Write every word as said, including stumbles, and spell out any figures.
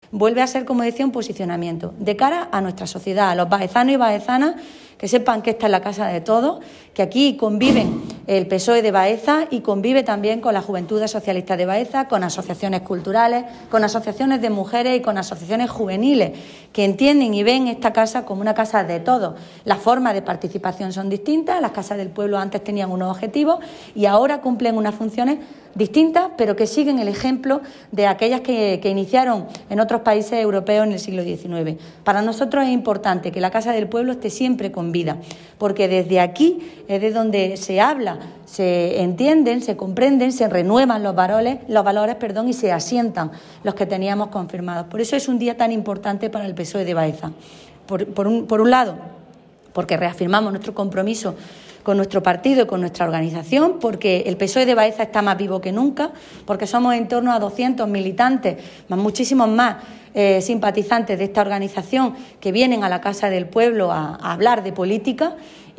vuelve a ser, como decía, un posicionamiento de cara a nuestra sociedad, a los baezanos y baezanas, que sepan que esta es la casa de todos, que aquí conviven el P S O E de Baeza y convive también con la Juventudes Socialistas de Baeza, con asociaciones culturales, con asociaciones de mujeres y con asociaciones juveniles, que entienden y ven esta casa como una casa de todos. Las formas de participación son distintas, las casas del pueblo antes tenían unos objetivos y ahora cumplen unas funciones distintas, pero que siguen el ejemplo de aquellas que, que iniciaron en otros países europeos en el siglo diecinueve. Para nosotros es importante que la Casa del Pueblo esté siempre con vida, porque desde aquí es de donde se habla, se entienden, se comprenden, se renuevan los valores, los valores perdón, y se asientan los que teníamos confirmados. Por eso es un día tan importante para el P S O E de Baeza. Por, por, un, por un lado, porque reafirmamos nuestro compromiso con nuestro partido y con nuestra organización, porque el P S O E de Baeza está más vivo que nunca, porque somos en torno a doscientos militantes, más muchísimos más eh, simpatizantes de esta organización que vienen a la Casa del Pueblo a, a hablar de política